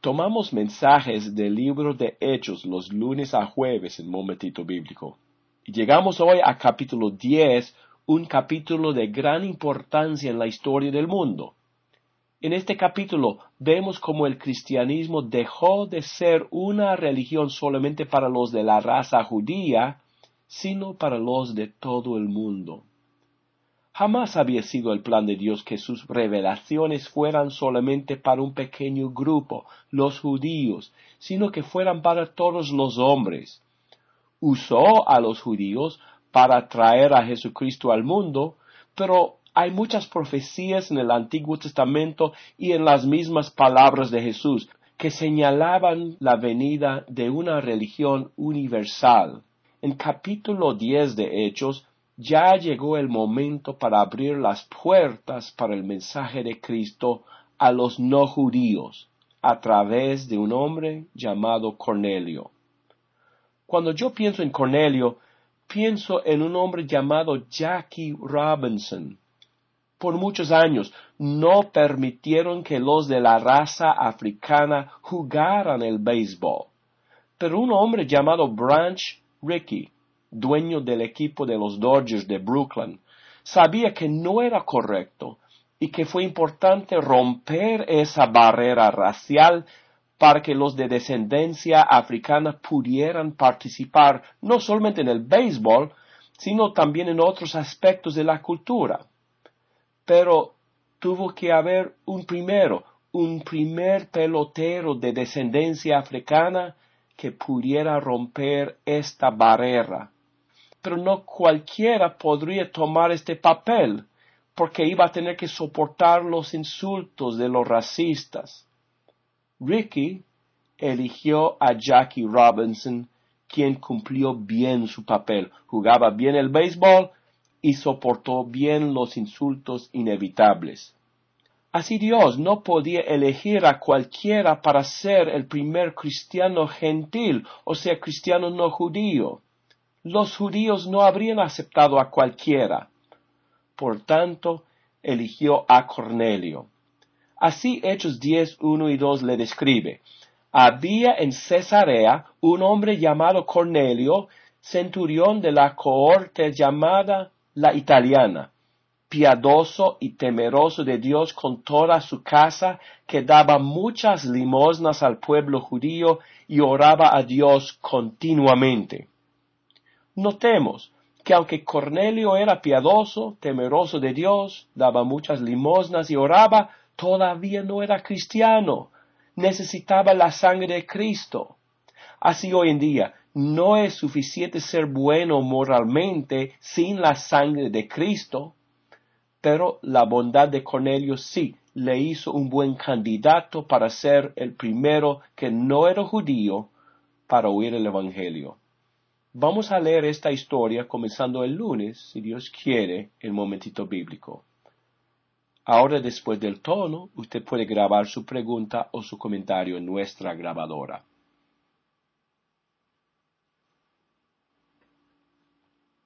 Tomamos mensajes del libro de Hechos los lunes a jueves en Momentito Bíblico. Y llegamos hoy a capítulo 10, un capítulo de gran importancia en la historia del mundo. En este capítulo vemos cómo el cristianismo dejó de ser una religión solamente para los de la raza judía, sino para los de todo el mundo. Jamás había sido el plan de Dios que sus revelaciones fueran solamente para un pequeño grupo, los judíos, sino que fueran para todos los hombres. Usó a los judíos para traer a Jesucristo al mundo, pero hay muchas profecías en el Antiguo Testamento y en las mismas palabras de Jesús que señalaban la venida de una religión universal. En capítulo 10 de Hechos, ya llegó el momento para abrir las puertas para el mensaje de Cristo a los no judíos, a través de un hombre llamado Cornelio. Cuando yo pienso en Cornelio, pienso en un hombre llamado Jackie Robinson. Por muchos años no permitieron que los de la raza africana jugaran el béisbol, pero un hombre llamado Branch Rickey, dueño del equipo de los Dodgers de Brooklyn, sabía que no era correcto y que fue importante romper esa barrera racial para que los de descendencia africana pudieran participar no solamente en el béisbol, sino también en otros aspectos de la cultura. Pero tuvo que haber un primer pelotero de descendencia africana que pudiera romper esta barrera. Pero no cualquiera podría tomar este papel, porque iba a tener que soportar los insultos de los racistas. Rickey eligió a Jackie Robinson, quien cumplió bien su papel, jugaba bien el béisbol y soportó bien los insultos inevitables. Así Dios no podía elegir a cualquiera para ser el primer cristiano gentil, o sea, cristiano no judío. Los judíos no habrían aceptado a cualquiera. Por tanto, eligió a Cornelio. Así Hechos 10, 1 y 2 le describe. Había en Cesarea un hombre llamado Cornelio, centurión de la cohorte llamada la italiana, piadoso y temeroso de Dios con toda su casa, que daba muchas limosnas al pueblo judío y oraba a Dios continuamente. Notemos que aunque Cornelio era piadoso, temeroso de Dios, daba muchas limosnas y oraba, todavía no era cristiano. Necesitaba la sangre de Cristo. Así hoy en día, no es suficiente ser bueno moralmente sin la sangre de Cristo, pero la bondad de Cornelio sí le hizo un buen candidato para ser el primero que no era judío para oír el Evangelio. Vamos a leer esta historia comenzando el lunes, si Dios quiere, el Momentito Bíblico. Ahora, después del tono, usted puede grabar su pregunta o su comentario en nuestra grabadora.